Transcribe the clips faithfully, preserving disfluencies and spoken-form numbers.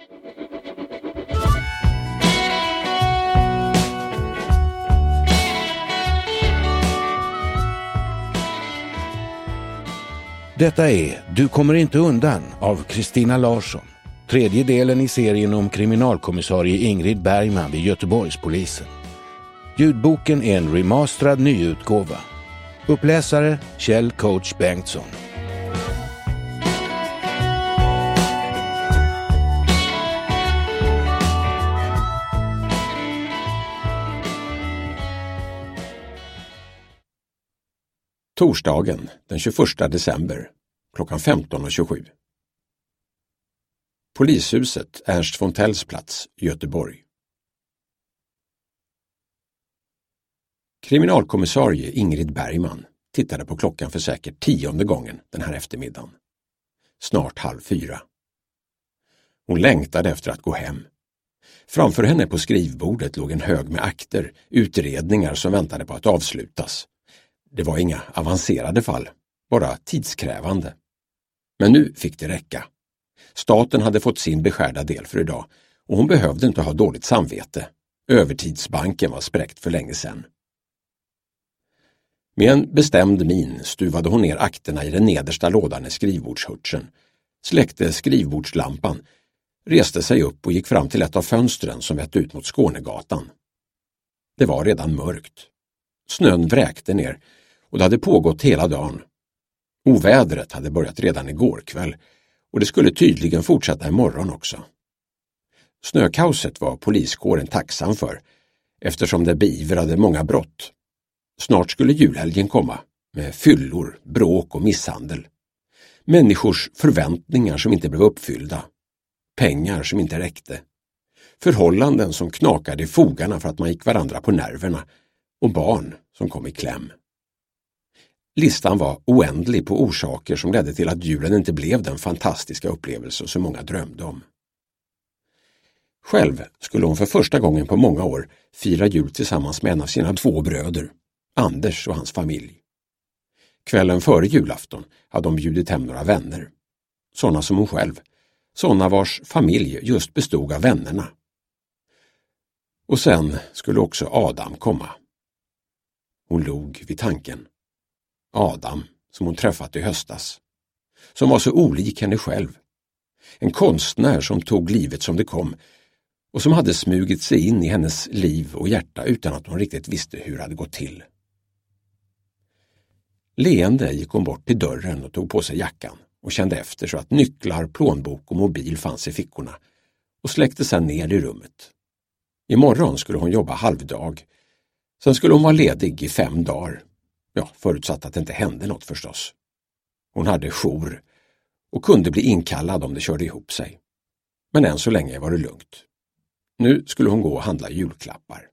Detta är Du kommer inte undan av Kristina Larsson. Tredje delen i serien om kriminalkommissarie Ingrid Bergman vid Göteborgspolisen. Ljudboken är en remasterad nyutgåva. Uppläsare Kjell Coach Bengtsson. Torsdagen den tjugoförsta december klockan femton och tjugosju. Polishuset Ernst Fontells plats, Göteborg. Kriminalkommissarie Ingrid Bergman tittade på klockan för säkert tionde gången den här eftermiddagen. Snart halv fyra. Hon längtade efter att gå hem. Framför henne på skrivbordet låg en hög med akter, utredningar som väntade på att avslutas. Det var inga avancerade fall, bara tidskrävande. Men nu fick det räcka. Staten hade fått sin beskärda del för idag och hon behövde inte ha dåligt samvete. Övertidsbanken var spräckt för länge sedan. Med en bestämd min stuvade hon ner akterna i den nedersta lådan i skrivbordshörtsen, släckte skrivbordslampan, reste sig upp och gick fram till ett av fönstren som vette ut mot Skånegatan. Det var redan mörkt. Snön vräkte ner och det hade pågått hela dagen. Ovädret hade börjat redan igår kväll och det skulle tydligen fortsätta imorgon också. Snökaoset var poliskåren tacksam för eftersom det beivrade många brott. Snart skulle julhelgen komma med fyllor, bråk och misshandel. Människors förväntningar som inte blev uppfyllda. Pengar som inte räckte. Förhållanden som knakade i fogarna för att man gick varandra på nerverna och barn som kom i kläm. Listan var oändlig på orsaker som ledde till att julen inte blev den fantastiska upplevelse som många drömde om. Själv skulle hon för första gången på många år fira jul tillsammans med en av sina två bröder, Anders och hans familj. Kvällen före julafton hade de bjudit hem några vänner. Sådana som hon själv. Sådana vars familj just bestod av vännerna. Och sen skulle också Adam komma. Hon log vid tanken. Adam, som hon träffat i höstas. Som var så olik henne själv. En konstnär som tog livet som det kom och som hade smugit sig in i hennes liv och hjärta utan att hon riktigt visste hur det hade gått till. Leende gick hon bort till dörren och tog på sig jackan och kände efter så att nycklar, plånbok och mobil fanns i fickorna och släckte sedan ner i rummet. Imorgon skulle hon jobba halvdag. Sen skulle hon vara ledig i fem dagar. Ja, förutsatt att det inte hände något förstås. Hon hade jour och kunde bli inkallad om det körde ihop sig. Men än så länge var det lugnt. Nu skulle hon gå och handla julklappar.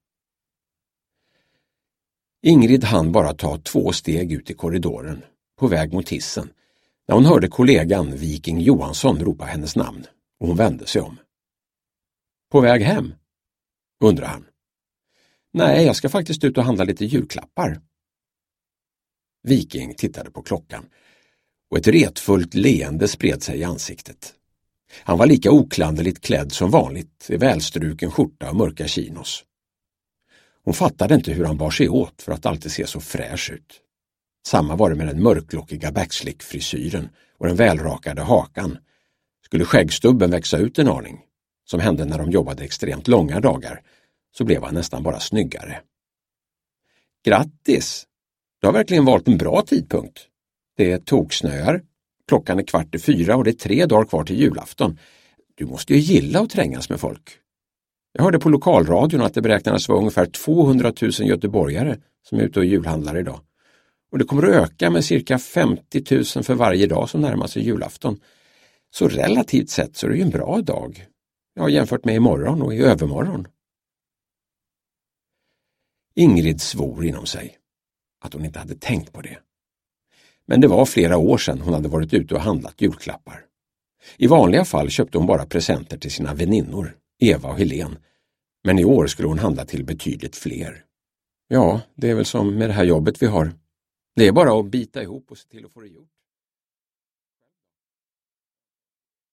Ingrid hann bara ta två steg ut i korridoren, på väg mot hissen, när hon hörde kollegan Viking Johansson ropa hennes namn och hon vände sig om. På väg hem? Undrar han. Nej, jag ska faktiskt ut och handla lite julklappar. Viking tittade på klockan och ett retfullt leende spred sig i ansiktet. Han var lika oklanderligt klädd som vanligt i välstruken skjorta och mörka chinos. Hon fattade inte hur han bar sig åt för att alltid se så fräsch ut. Samma var det med den mörklockiga backslick-frisyren och den välrakade hakan. Skulle skäggstubben växa ut en aning, som hände när de jobbade extremt långa dagar, så blev han nästan bara snyggare. Grattis! Du har verkligen valt en bra tidpunkt. Det är toksnöar, klockan är kvart i fyra och det är tre dagar kvar till julafton. Du måste ju gilla att trängas med folk. Jag hörde på lokalradion att det beräknas vara ungefär tvåhundratusen göteborgare som är ute och julhandlar idag. Och det kommer att öka med cirka femtio tusen för varje dag som närmar sig julafton. Så relativt sett så är det ju en bra dag. Jag har jämfört med imorgon och i övermorgon. Ingrid svor inom sig att hon inte hade tänkt på det. Men det var flera år sedan hon hade varit ute och handlat julklappar. I vanliga fall köpte hon bara presenter till sina väninnor, Eva och Helen. Men i år skulle hon handla till betydligt fler. Ja, det är väl som med det här jobbet vi har. Det är bara att bita ihop och se till att få det gjort.